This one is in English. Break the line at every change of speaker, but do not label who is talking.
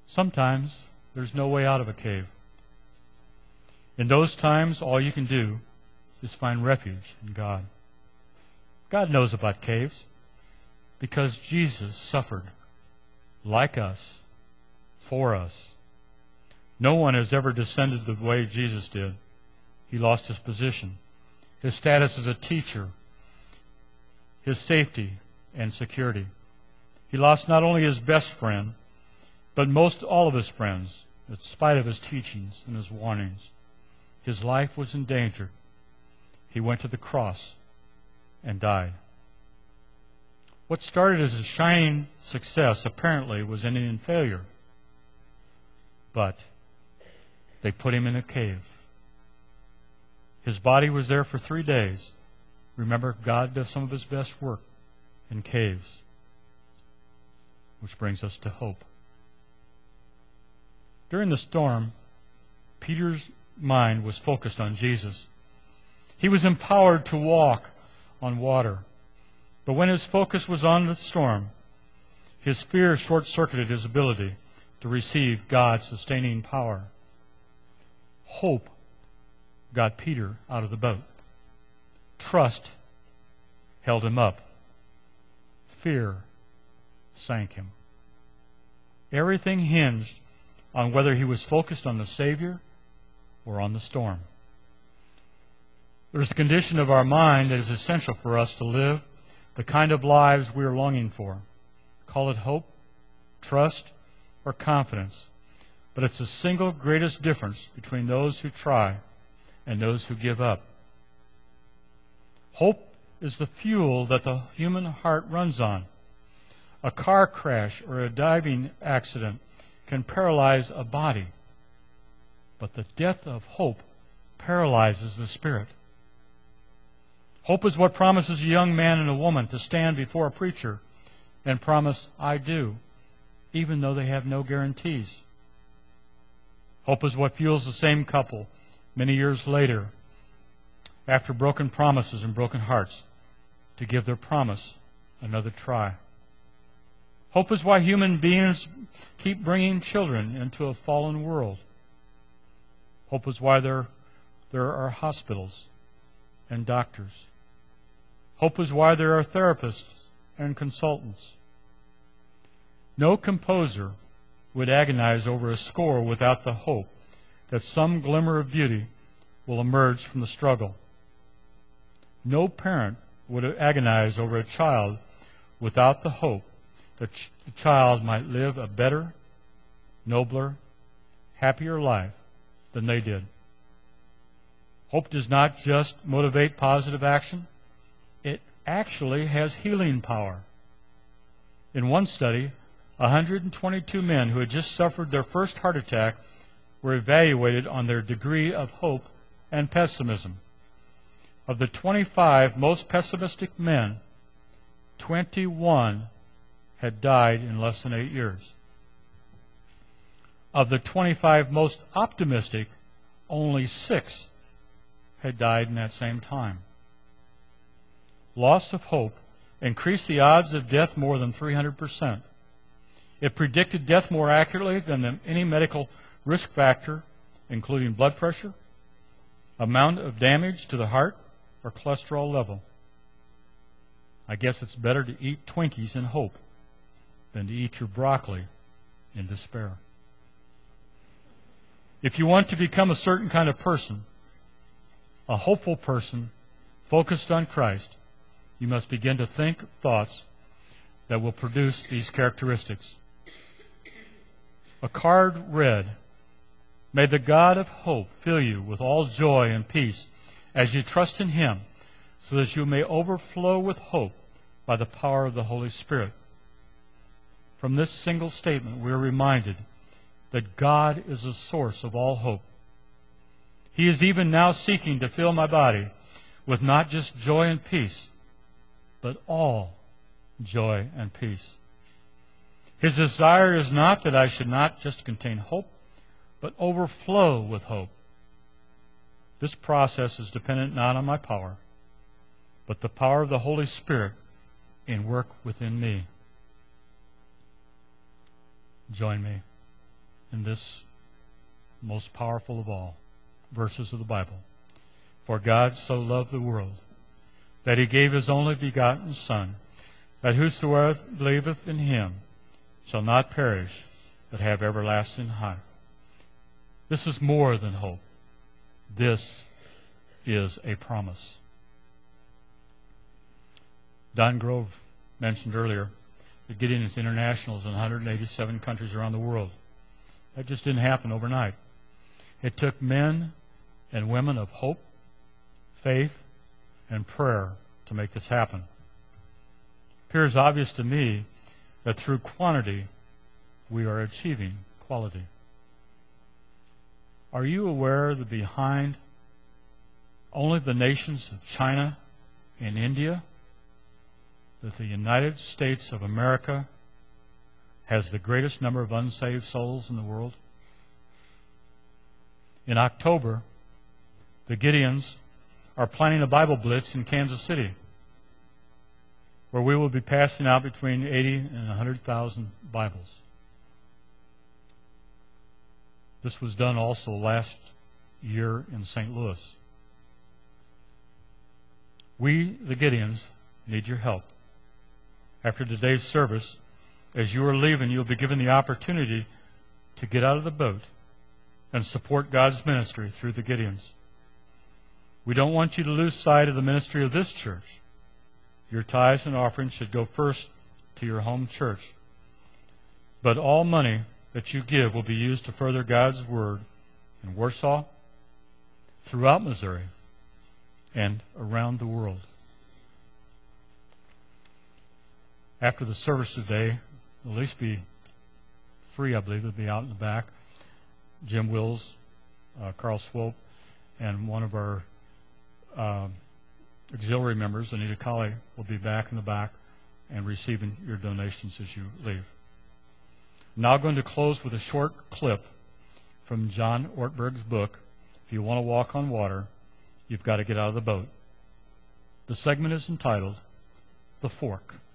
Sometimes there's no way out of a cave. In those times, all you can do is find refuge in God. God knows about caves because Jesus suffered like us, for us. No one has ever descended the way Jesus did. He lost his position, his status as a teacher, his safety and security. He lost not only his best friend, but most all of his friends, in spite of his teachings and his warnings. His life was in danger. He went to the cross and died. What started as a shining success apparently was ending in failure. But they put him in a cave. His body was there for 3 days. Remember, God does some of his best work in caves. Which brings us to hope. During the storm, Peter's mind was focused on Jesus. He was empowered to walk on water. But when his focus was on the storm, his fear short-circuited his ability to receive God's sustaining power. Hope got Peter out of the boat. Trust held him up. Fear sank him. Everything hinged on whether he was focused on the Savior or on the storm. There's a condition of our mind that is essential for us to live the kind of lives we are longing for. Call it hope, trust, or confidence. But it's the single greatest difference between those who try and those who give up. Hope is the fuel that the human heart runs on. A car crash or a diving accident can paralyze a body, but the death of hope paralyzes the spirit. Hope is what promises a young man and a woman to stand before a preacher and promise, "I do," even though they have no guarantees. Hope is what fuels the same couple many years later, after broken promises and broken hearts, to give their promise another try. Hope is why human beings keep bringing children into a fallen world. Hope is why there are hospitals and doctors. Hope is why there are therapists and consultants. No composer would agonize over a score without the hope that some glimmer of beauty will emerge from the struggle. No parent would agonize over a child without the hope that the child might live a better, nobler, happier life than they did. Hope does not just motivate positive action. It actually has healing power. In one study, 122 men who had just suffered their first heart attack were evaluated on their degree of hope and pessimism. Of the 25 most pessimistic men, 21 had died in less than 8 years. Of the 25 most optimistic, only 6 had died in that same time. Loss of hope increased the odds of death more than 300%. It predicted death more accurately than any medical risk factor, including blood pressure, amount of damage to the heart, or cholesterol level. I guess it's better to eat Twinkies in hope than to eat your broccoli in despair. If you want to become a certain kind of person, a hopeful person focused on Christ, you must begin to think thoughts that will produce these characteristics. A card read, "May the God of hope fill you with all joy and peace as you trust in Him, so that you may overflow with hope by the power of the Holy Spirit." From this single statement, we are reminded that God is the source of all hope. He is even now seeking to fill my body with not just joy and peace, but all joy and peace. His desire is not that I should not just contain hope, but overflow with hope. This process is dependent not on my power, but the power of the Holy Spirit in work within me. Join me. in this most powerful of all verses of the Bible. For God so loved the world, that he gave his only begotten Son, that whosoever believeth in him shall not perish, but have everlasting life. This is more than hope. This is a promise. Don Grove mentioned earlier that Gideon's International is in 187 countries around the world. That just didn't happen overnight. It took men and women of hope, faith, and prayer to make this happen. It appears obvious to me that through quantity, we are achieving quality. Are you aware that behind only the nations of China and India, that the United States of America has the greatest number of unsaved souls in the world? In October, the Gideons are planning a Bible Blitz in Kansas City, where we will be passing out between 80 and 100,000 Bibles. This was done also last year in St. Louis. We, the Gideons, need your help. After today's service, as you are leaving, you'll be given the opportunity to get out of the boat and support God's ministry through the Gideons. We don't want you to lose sight of the ministry of this church. Your tithes and offerings should go first to your home church. But all money that you give will be used to further God's word in Warsaw, throughout Missouri, and around the world. After the service today, at least be free, I believe, they'll be out in the back. Jim Wills, Carl Swope, and one of our auxiliary members, Anita Colley, will be back in the back and receiving your donations as you leave. I'm now going to close with a short clip from John Ortberg's book, If You Want to Walk on Water, You've Got to Get Out of the Boat. The segment is entitled, The Fork.